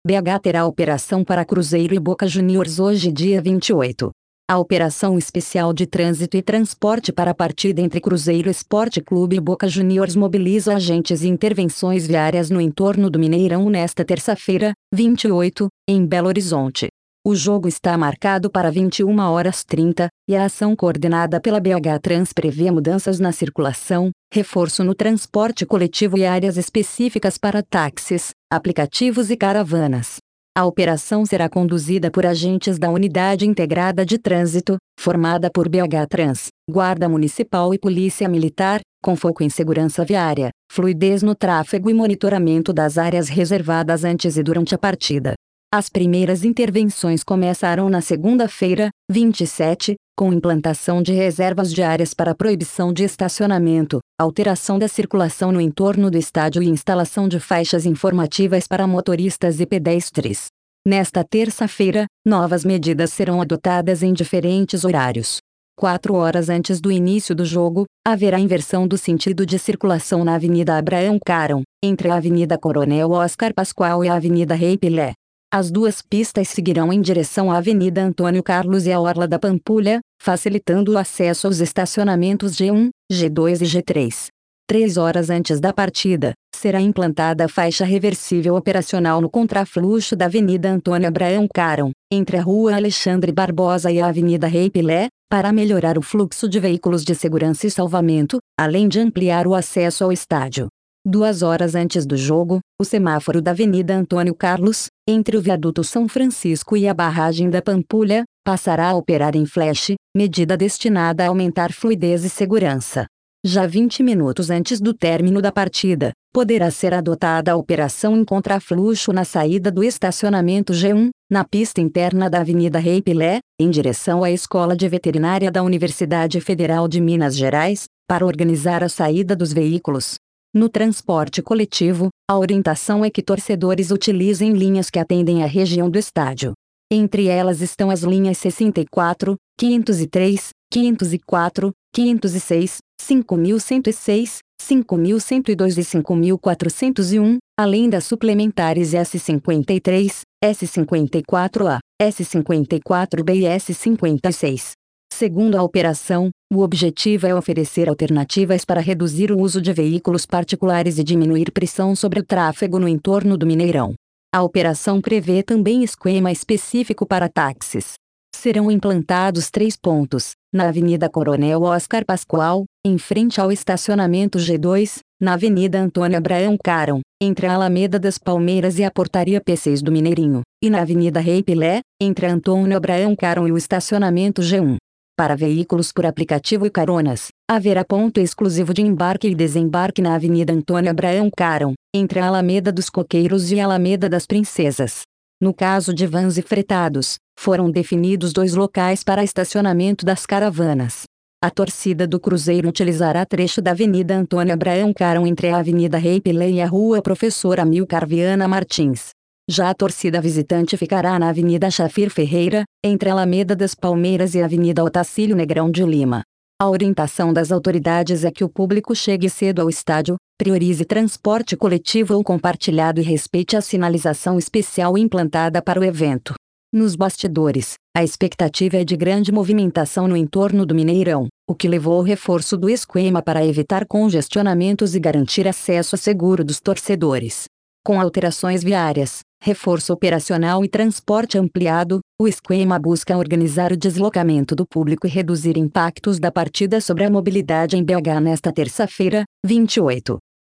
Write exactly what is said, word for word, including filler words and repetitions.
B H terá operação para Cruzeiro e Boca Juniors hoje dia vinte e oito. A Operação Especial de Trânsito e Transporte para a partida entre Cruzeiro Esporte Clube e Boca Juniors mobiliza agentes e intervenções viárias no entorno do Mineirão nesta terça-feira, vinte e oito, em Belo Horizonte. O jogo está marcado para vinte e uma horas e trinta, e a ação coordenada pela B H Trans prevê mudanças na circulação, reforço no transporte coletivo e áreas específicas para táxis, aplicativos e caravanas. A operação será conduzida por agentes da Unidade Integrada de Trânsito, formada por B H Trans, Guarda Municipal e Polícia Militar, com foco em segurança viária, fluidez no tráfego e monitoramento das áreas reservadas antes e durante a partida. As primeiras intervenções começarão na segunda-feira, vinte e sete, com implantação de reservas de áreas para proibição de estacionamento, alteração da circulação no entorno do estádio e instalação de faixas informativas para motoristas e pedestres. Nesta terça-feira, novas medidas serão adotadas em diferentes horários. Quatro horas antes do início do jogo, haverá inversão do sentido de circulação na Avenida Abraão Caron, entre a Avenida Coronel Oscar Pascoal e a Avenida Rei Pelé. As duas pistas seguirão em direção à Avenida Antônio Carlos e à Orla da Pampulha, facilitando o acesso aos estacionamentos G um, G dois e G três. Três horas antes da partida, será implantada a faixa reversível operacional no contrafluxo da Avenida Antônio Abraão Caron, entre a Rua Alexandre Barbosa e a Avenida Rei Pelé, para melhorar o fluxo de veículos de segurança e salvamento, além de ampliar o acesso ao estádio. Duas horas antes do jogo, o semáforo da Avenida Antônio Carlos, entre o viaduto São Francisco e a barragem da Pampulha, passará a operar em flash, medida destinada a aumentar fluidez e segurança. Já vinte minutos antes do término da partida, poderá ser adotada a operação em contrafluxo na saída do estacionamento G um, na pista interna da Avenida Rei Pelé, em direção à Escola de Veterinária da Universidade Federal de Minas Gerais, para organizar a saída dos veículos. No transporte coletivo, a orientação é que torcedores utilizem linhas que atendem à região do estádio. Entre elas estão as linhas sessenta e quatro, quinhentos e três, quinhentos e quatro, quinhentos e seis, cinco mil cento e seis, cinco mil cento e dois e cinco mil quatrocentos e um, além das suplementares S cinquenta e três, S cinquenta e quatro A, S cinquenta e quatro B e S cinquenta e seis. Segundo a operação, o objetivo é oferecer alternativas para reduzir o uso de veículos particulares e diminuir pressão sobre o tráfego no entorno do Mineirão. A operação prevê também esquema específico para táxis. Serão implantados três pontos: na Avenida Coronel Oscar Pascoal, em frente ao estacionamento G dois, na Avenida Antônio Abraão Caron, entre a Alameda das Palmeiras e a Portaria P seis do Mineirinho, e na Avenida Rei Pelé, entre a Antônio Abraão Caron e o estacionamento G um. Para veículos por aplicativo e caronas, haverá ponto exclusivo de embarque e desembarque na Avenida Antônio Abraão Caron, entre a Alameda dos Coqueiros e a Alameda das Princesas. No caso de vans e fretados, foram definidos dois locais para estacionamento das caravanas. A torcida do Cruzeiro utilizará trecho da Avenida Antônio Abraão Caron entre a Avenida Rei Pelé e a Rua Professor Amilcar Viana Martins. Já a torcida visitante ficará na Avenida Chafir Ferreira, entre a Alameda das Palmeiras e a Avenida Otacílio Negrão de Lima. A orientação das autoridades é que o público chegue cedo ao estádio, priorize transporte coletivo ou compartilhado e respeite a sinalização especial implantada para o evento. Nos bastidores, a expectativa é de grande movimentação no entorno do Mineirão, o que levou ao reforço do esquema para evitar congestionamentos e garantir acesso seguro dos torcedores. Com alterações viárias, reforço operacional e transporte ampliado, o esquema busca organizar o deslocamento do público e reduzir impactos da partida sobre a mobilidade em B H nesta terça-feira, vinte e oito.